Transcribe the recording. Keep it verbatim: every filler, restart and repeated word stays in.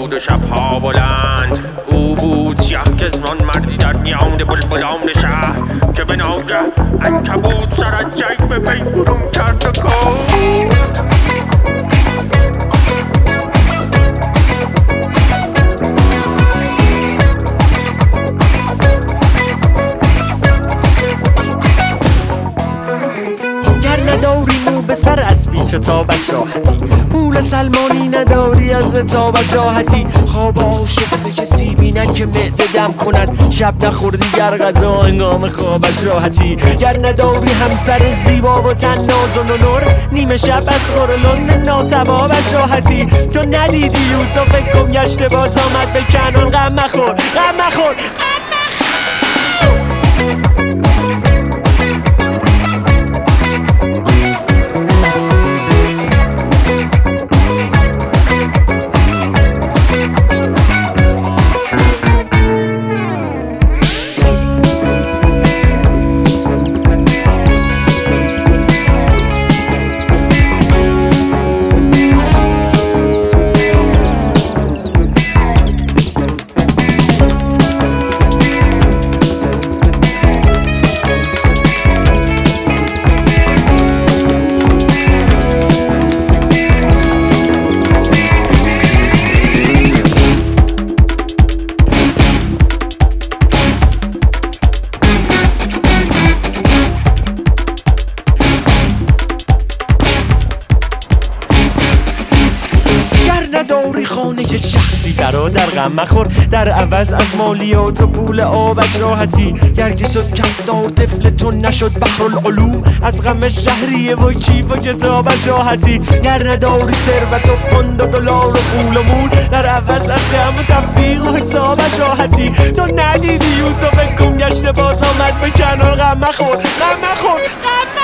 بود و شبها بلند. او بود سیاه چشمان مردی در میان بلبلان شهر که به ناگه عنکبوت سر از جیب به وی برون کرد و گفت به سر اسبی چو تابش راحتی، پول سلمانی نداری از تابش راحتی. خواب آشفته کسی بیند که معده دم کند، شب نخوردی گر غذا هنگام خوابش راحتی. گر نداری همسر زیبا و تن ناز و نور، نیمه شب از قرلون ناسبابش راحتی. تو ندیدی یوسف گم گشته باز آمد به کنعان، غم مخور غم مخور غم داری خانه شخصی درا در غم مخور، در عوض از مالیات و پول آبش راحتی. گر که شد کفدار طفل تو نشد بحرالعلوم، از غم شهریه و کیف و کتابش راحتی. گر نداری ثروت و پوند و دلار و پول و مول، در عوض از جمع و تفریق و حسابش راحتی. تو ندیدی یوسف گم گشته باز آمد به کنعان، غم مخور غم مخور غم